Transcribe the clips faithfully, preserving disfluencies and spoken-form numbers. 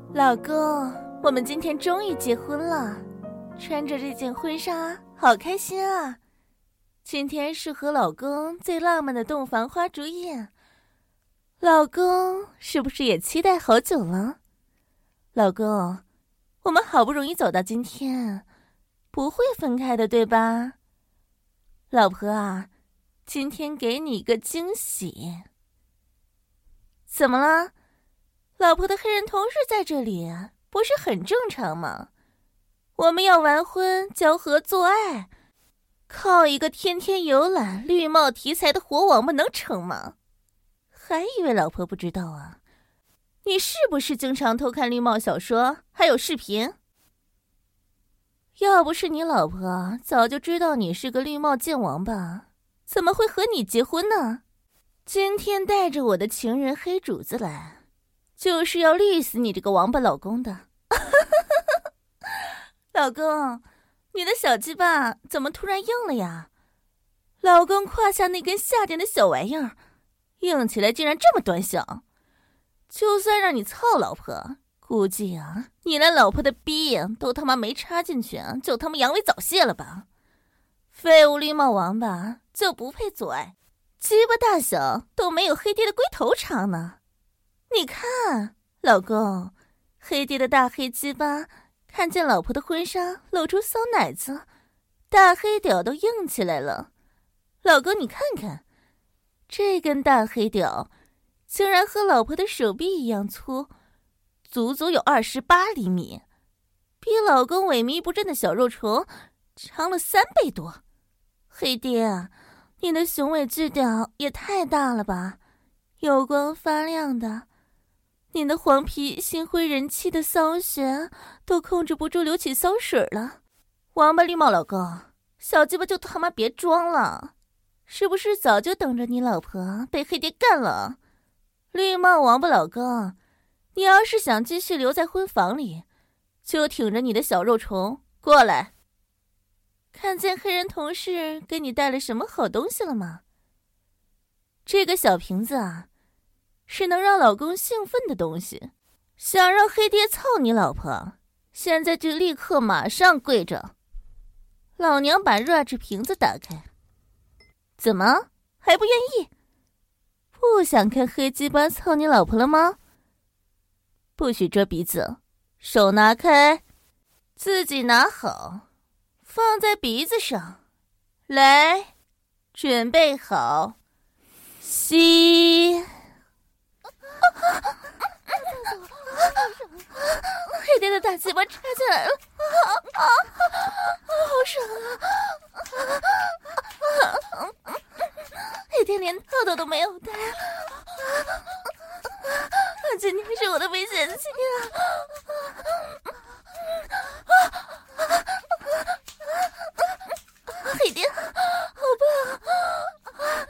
老公，我们今天终于结婚了，穿着这件婚纱好开心啊！今天是和老公最浪漫的洞房花烛夜，老公是不是也期待好久了？老公，我们好不容易走到今天，不会分开的，对吧？老婆啊，今天给你一个惊喜。怎么了？老婆的黑人同事在这里，不是很正常吗？我们要完婚交合做爱，靠一个天天游览绿帽题材的活王八能成吗？还以为老婆不知道啊？你是不是经常偷看绿帽小说还有视频？要不是你老婆早就知道你是个绿帽贱王八，怎么会和你结婚呢？今天带着我的情人黑主子来，就是要绿死你这个王八老公的。老公，你的小鸡巴怎么突然硬了呀？老公胯下那根下贱的小玩意儿硬起来竟然这么短小，就算让你操老婆，估计啊你连老婆的逼都他妈没插进去，就他妈阳痿早泄了吧。废物绿帽王八就不配做爱，鸡巴大小都没有黑爹的龟头长呢。你看老公，黑爹的大黑鸡巴看见老婆的婚纱露出骚奶子，大黑屌都硬起来了。老公你看看，这根大黑屌竟然和老婆的手臂一样粗，足足有二十八厘米，比老公萎靡不振的小肉虫长了三倍多。黑爹啊，你的雄伟巨屌也太大了吧，油光发亮的，你的黄皮心灰人气的骚穴都控制不住流起骚水了。王八绿帽老公，小鸡巴就他妈别装了，是不是早就等着你老婆被黑爹干了？绿帽王八老公，你要是想继续留在婚房里，就挺着你的小肉虫过来。看见黑人同事给你带了什么好东西了吗？这个小瓶子啊，是能让老公兴奋的东西。想让黑爹操你老婆，现在就立刻马上跪着。老娘把 Raj 瓶子打开。怎么还不愿意？不想看黑鸡巴操你老婆了吗？不许遮鼻子，手拿开，自己拿好，放在鼻子上。来，准备好，吸。黑爹的大鸡巴插进来了，啊啊啊，好爽啊！黑爹连套套都没有戴，今天是我的危险期啊！黑爹，好棒！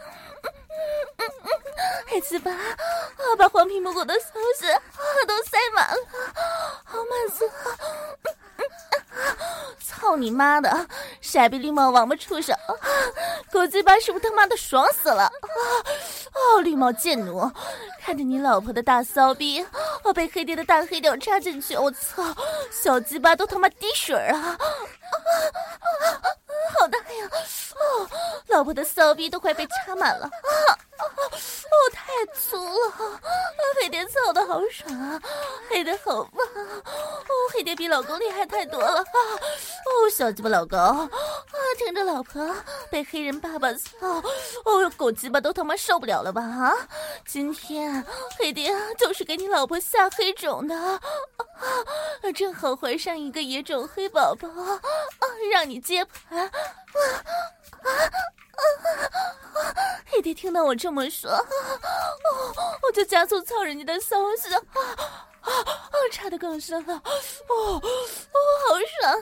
黑鸡巴啊，把黄皮木果的骚血啊都塞满了，好满足！操你妈的，傻逼绿帽王八畜生！狗鸡巴是不是他妈的爽死了？哦，绿帽贱奴，看着你老婆的大骚逼，我被黑爹的大黑屌插进去，我操，小鸡巴都他妈滴水啊！好大呀！哦，老婆的骚逼都快被插满了！啊啊哦，太粗了！黑爹操的好爽啊！黑爹好棒！哦，黑爹比老公厉害太多了！啊哦，小鸡巴老公啊，听着老婆被黑人爸爸操，哦，狗鸡巴都他妈受不了了吧？啊，今天黑爹就是给你老婆下黑种的，啊，正好怀上一个野种黑宝宝，啊，让你接盘！啊啊啊啊！黑爹听到我这么说，哦，我就加速操人家的骚血，啊啊啊！插得更深了，哦哦，好爽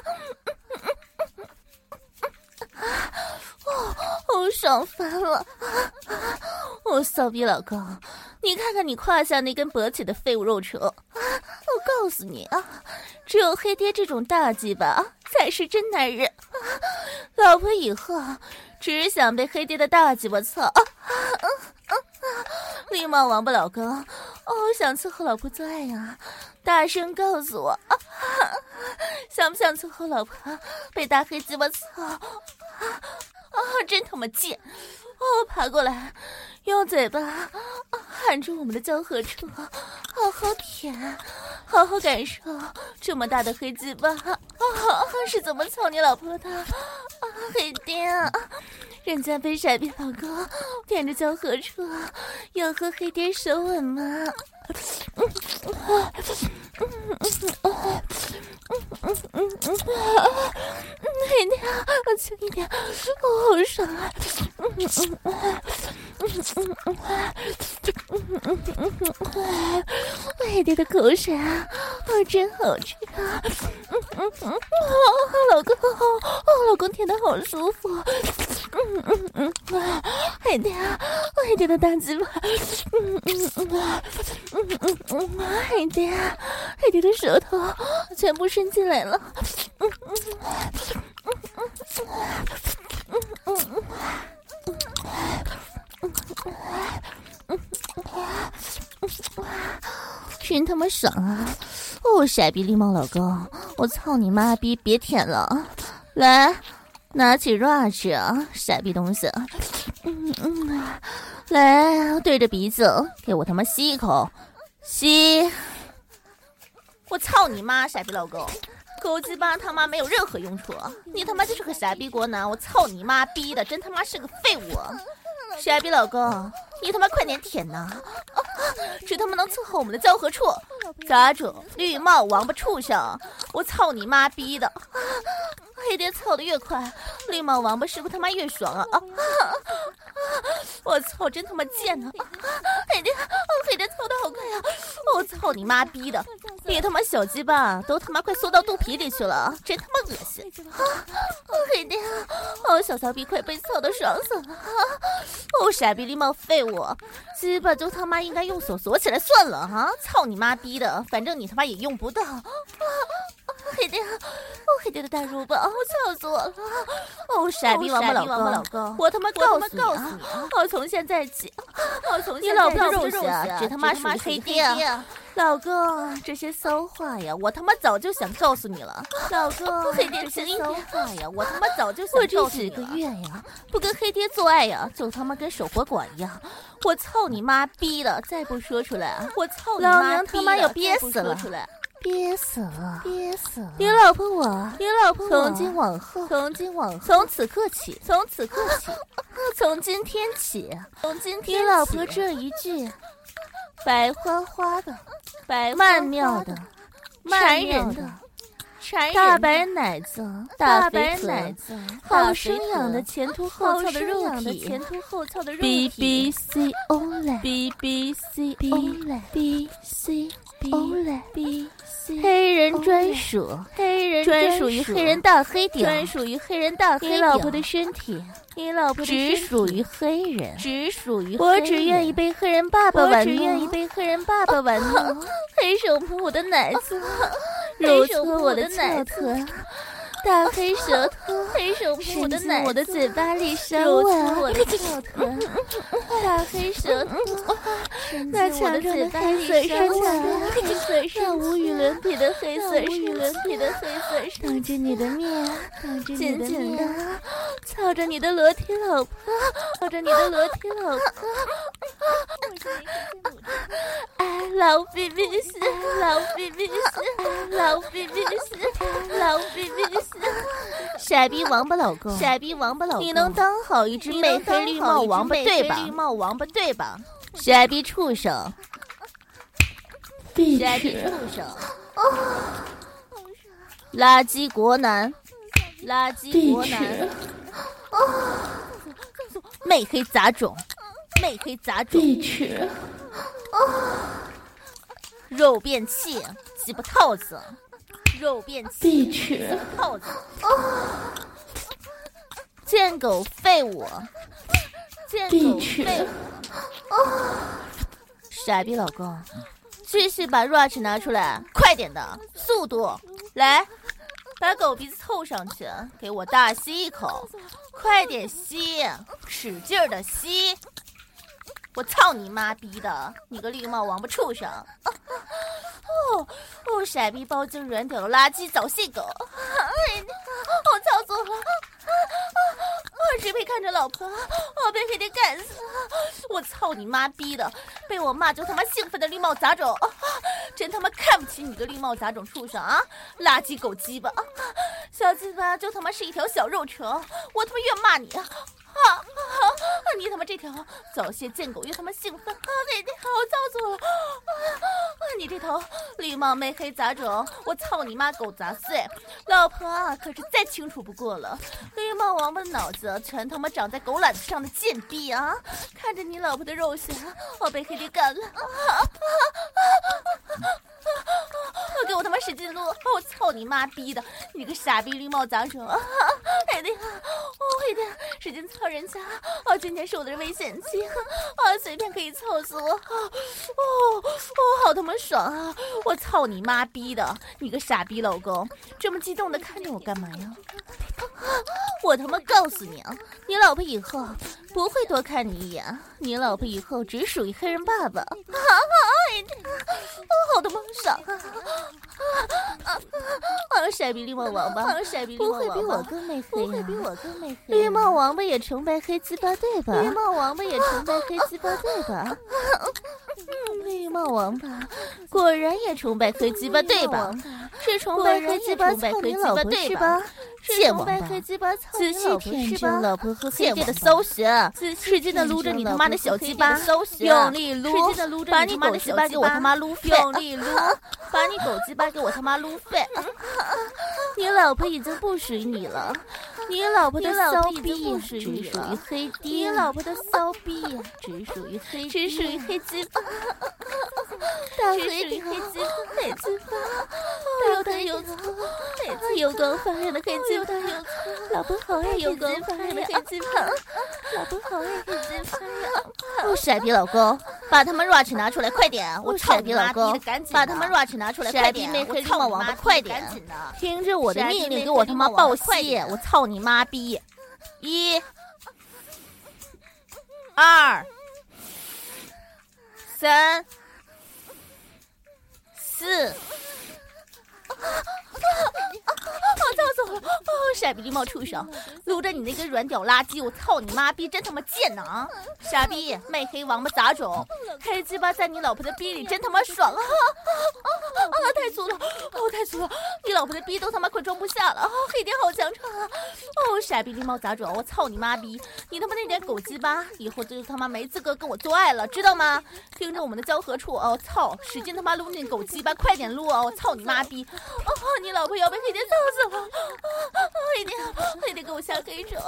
啊！哦，好爽翻了！我骚逼老公，你看看你胯下那根勃起的废物肉球，我告诉你啊，只有黑爹这种大鸡巴才是真男人。老婆以后只想被黑爹的大鸡巴操。啊啊啊绿帽王八老公，哦，想伺候老婆做爱呀？大声告诉我，啊、想不想伺候老婆被大黑鸡巴操？啊啊！真他妈贱！哦，爬过来，用嘴巴啊含住我们的交合处，好好舔，好好感受这么大的黑鸡巴啊！是怎么操你老婆的？啊，黑爹啊！人家被傻逼老公舔着交合处，要和黑爹手吻吗？嗯嗯嗯嗯嗯嗯嗯，黑爹，轻一点，我好爽啊！嗯嗯嗯嗯嗯嗯嗯嗯，黑爹的口水啊，哦，真好吃啊！嗯嗯嗯，老公，哦，老公舔得好舒服。嗯嗯嗯，黑爹，黑爹的大鸡巴，嗯嗯嗯嗯嗯嗯，黑爹，黑爹的舌头全部伸进来了，嗯嗯嗯嗯嗯嗯嗯嗯，真他妈爽啊！哦，傻逼绿帽老公，我操你妈逼，别舔了，来。拿起 Rush 啊，傻逼东西！嗯嗯，来对着鼻子给我他妈吸一口，吸！我操你妈，傻逼老公！狗鸡巴他妈没有任何用处，你他妈就是个傻逼国男！我操你妈逼的，真他妈是个废物！傻逼老公，你他妈快点舔呐！啊、只他妈能伺候我们的交合处，杂种绿帽王八畜生！我操你妈逼的！黑爹操的越快，绿帽王八是不是他妈越爽啊？啊！我操，真他妈贱呢、啊！黑爹，黑爹操的好快呀、啊！我操你妈逼的，你他妈小鸡巴都他妈快缩到肚皮里去了，真他妈恶心！啊！黑爹，哦，小骚逼快被操的爽死了！啊！哦，傻逼绿帽废物，鸡巴就他妈应该用锁锁起来算了哈、啊！操你妈逼的，反正你他妈也用不到。啊！黑爹，哦，黑爹的大乳包，操死我了！哦，傻逼王八老公，我他妈告诉你啊！哦，从现在起，哦，从你老婆肉血啊，只他妈属于黑爹！老公，这些骚话呀，我他妈早就想告诉你了。老公，黑爹这些骚话呀，我他妈早就想告诉你了。我这几个月呀，不跟黑爹做爱呀，就他妈跟守活寡一样。我操你妈逼的！再不说出来，我操你妈逼的！老娘他妈要憋死了！憋死了，憋死了！你老婆我，你老婆我，从今往后，从今往后，从此刻起，从此刻起，从今天起，从今天起，你老婆这一句白花花的、白曼妙的、缠人的、缠人大白奶子、大白奶子，好生养的前凸后翘的肉体，前凸后翘的肉体 ，B B C Olay，B B C Olay，B C Olay，B。黑人专属，黑人专属于黑人大黑屌，专属于黑人大黑屌。你老婆的身体，你老婆的只属于黑人，只属于我只愿意被黑人爸爸玩弄，我只愿意被黑人爸爸玩弄。黑手摸我的奶子，揉搓我的奶子。大黑舌头，黑手摸我的奶，我的嘴巴里揉搓我的翘臀。大黑舌头，那强壮的黑嘴上强的黑嘴上无与伦比的黑嘴，无与伦比的黑嘴上，当着你的面，当着你的面，操着你的裸体老婆，操着你的裸体老婆。I love B B C， I love B B C， I love B B C， I love B B C。傻逼王八老公，傻逼王八老公，你能当好一只媚黑绿帽王八对吧？绿帽王八对吧？傻逼畜生，傻逼畜生，垃圾国男，垃圾国男，媚黑杂种，媚黑杂种，肉便器，鸡巴套子。肉便器，套子，贱狗废物，贱狗废物，傻逼老公，继续把 Rush 拿出来，快点的速度，来，把狗鼻子凑上去，给我大吸一口，快点吸，使劲的吸， 我操你妈逼的！你个绿帽王八畜生！哦哦，傻逼包茎软屌的垃圾早泄狗！我操死了！我只配看着老婆，我被黑爹干死！我操你妈逼的！被我骂就他妈兴奋的绿帽杂种！真他妈看不起你个绿帽杂种畜生啊！垃圾狗鸡巴！小鸡巴就他妈是一条小肉虫！我他妈越骂你啊！啊啊！你他妈这条早泄贱狗越他妈兴奋！啊，黑爹，我操死我了！啊，你这头绿帽妹黑杂种，我操你妈狗杂碎！老婆啊，可是再清楚不过了，绿帽王八的脑子全他妈长在狗懒子上的贱逼啊！看着你老婆的肉血，我被黑爹干了！啊啊啊啊！给我他妈使劲撸！我操你妈逼的！你个傻逼绿帽杂种！啊，黑爹，哦黑爹，使劲操人家！哦，今天是我的危险期，啊，随便可以操死我！哦哦，好他妈爽啊！我操你妈逼的！你个傻逼老公，这么激动的看着我干嘛呀？我他妈告诉你啊，你老婆以后不会多看你一眼，你老婆以后只属于黑人爸爸！啊啊！好他妈爽啊！啊啊！傻逼绿帽王八，啊傻逼绿帽王八，不会比我更妹黑，不会比我更妹黑。绿帽王八也崇拜黑鸡巴对吧？绿帽王八也崇拜黑鸡巴对吧？绿帽王八果然也崇拜黑鸡巴对吧？是崇拜黑鸡巴，崇拜黑鸡巴对吧？贱王八，仔细舔着老婆和黑爹的骚穴，使劲的撸着你他妈的小鸡巴，用力撸，使劲的撸着把你狗鸡巴给我他妈撸废，用力撸，把你狗鸡巴给我他妈撸废。你老婆已经不属于你了，你老婆的骚逼只属于黑爹，你老婆的骚逼只属于黑，只属于黑鸡巴，大黑爹，黑鸡巴，黑鸡巴，又大又粗，油光发亮的黑鸡巴，老婆好爱油光发亮的黑鸡巴，老婆好爱黑鸡巴呀！我傻逼老公，把他们 Rush 拿出来，快点！我傻逼老公，把他们 Rush 拿出来，快点！妹黑绿帽王八，快点！听着我的命令，给我他妈爆戏！我操你妈逼！一、二、三、四。我操死我了！哦，傻逼绿帽畜生，撸着你那个软屌垃圾！我操你妈逼，真他妈贱呐！啊，傻逼妹黑王八杂种，黑鸡巴在你老婆的逼里真他妈爽啊！啊啊！太粗了，哦太粗了，你老婆的逼都他妈快装不下了！啊，黑爹好强壮啊！哦，傻逼绿帽杂种，我操你妈逼！你他妈那点狗鸡巴，以后就他妈没资格跟我做爱了，知道吗？听着我们的交合处哦，操，使劲他妈撸那狗鸡巴，快点撸哦！我操你妈逼！哦，你老婆要被黑爹操死了！啊，黑爹，黑爹给我下黑手！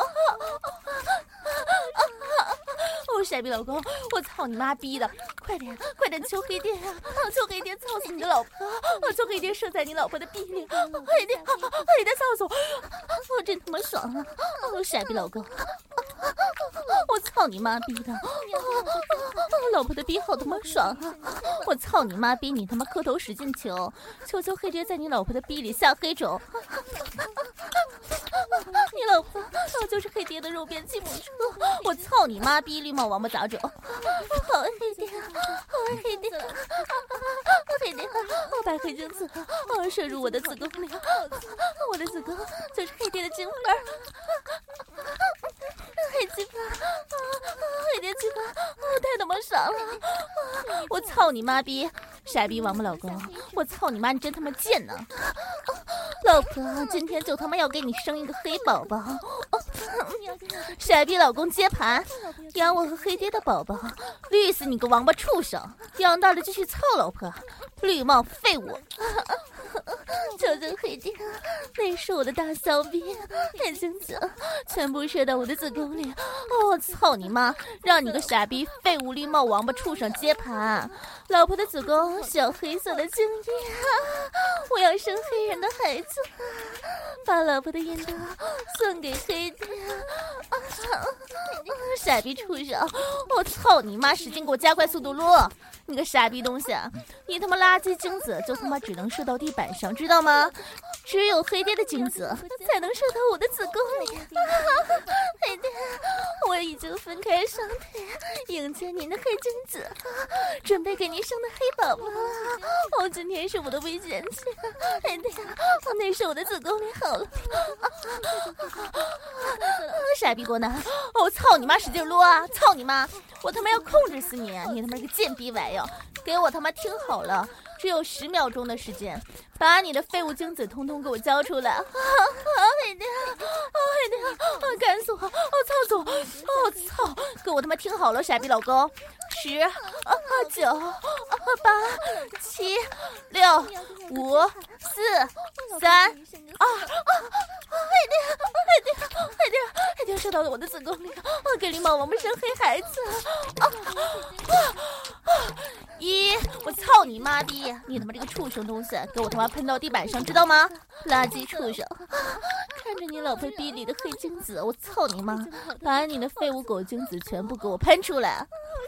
哦，傻逼老公，我操你妈逼的！快点，快点求黑爹呀！求黑爹操死你的老婆！求黑爹射在你老婆的逼里！黑爹，黑爹操死我！我真他妈爽啊！哦，傻逼老公，我操你妈逼的！老婆的逼好他妈爽啊！我操你妈逼，你他妈磕头使劲求，求求黑爹在你老婆的逼里下黑种！你老婆我就是黑爹的肉便气母车！我操你妈逼绿帽王八杂种！好黑爹，好黑爹，黑爹，我把黑精子我射入我的子宫里，我的子宫就是黑爹的精花，黑鸡巴，黑爹鸡巴，太他妈爽了！我操你妈逼，傻逼王八老公！我操你妈，你真他妈贱呢！老婆，今天就他妈要给你生一个黑宝宝！傻逼老公接盘，养我和黑爹的宝宝，绿死你个王八畜生！养大了继续操老婆，绿帽废物！求求黑爹，那是我的大骚逼，黑精子全部射到我的子宫里！我、哦、操你妈！让你个傻逼废物绿帽王八畜生接盘！老婆的子宫需要黑色的精液，我要生黑人的孩子，把老婆的阴道送给黑爹！啊、傻逼畜生！我、哦、操你妈！使劲给我加快速度撸！你个傻逼东西，你他妈垃圾精子就他妈只能射到地板上，知道吗？ 只有黑爹的精子才能射到我的子宫里。黑爹，我已经分开双腿，迎接您的黑精子，准备给您生的黑宝宝。哦，今天是我的危险期，黑爹，我内射我的子宫里好了。傻逼国男，哦操你妈，使劲撸啊！操你妈，我他妈要控制死你！你他妈个贱逼玩意儿，给我他妈听好了！只有十秒钟的时间，把你的废物精子通通给我交出来！啊啊，黑爹！啊黑爹！啊干死我！哦操死我！哦操！给我他妈听好了，傻逼老公！十、啊九、啊八、七、六、五、四、三、二、啊！黑爹！黑爹！黑爹！黑爹射到了我的子宫里！我给林毛王们生黑孩子！啊啊啊！一，我操你妈逼！你他妈这个畜生东西，给我他妈喷到地板上，知道吗？垃圾畜生！看着你老婆逼里的黑精子，我操你妈！把你的废物狗精子全部给我喷出来！